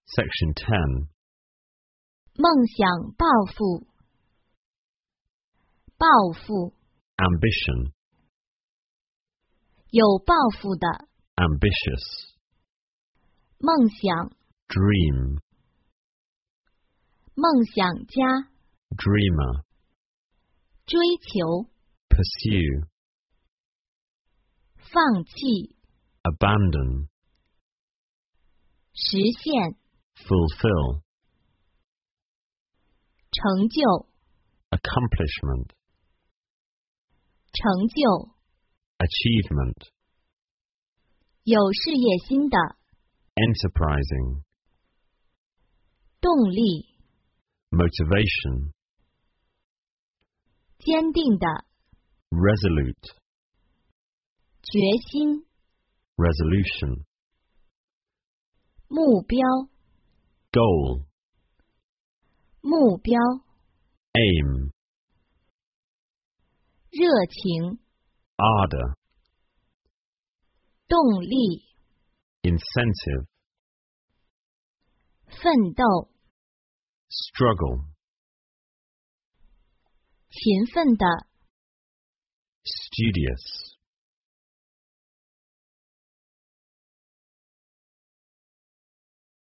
Section 10. 梦想抱负，抱负， Ambition. 有抱负的， Ambitious. 梦想， Dream. 梦想家， Dreamer. 追求， Pursue. 放弃， Abandon. 实现， Fulfill. 成就， Accomplishment. 成就， Achievement. 有事业心的， Enterprising. 动力， Motivation. 坚定的， Resolute. 决心， Resolution. 目标， Goal. 目标， Aim. 热情， Ardor. 动力， Incentive. 奋斗， Struggle. 勤奋的， Studious.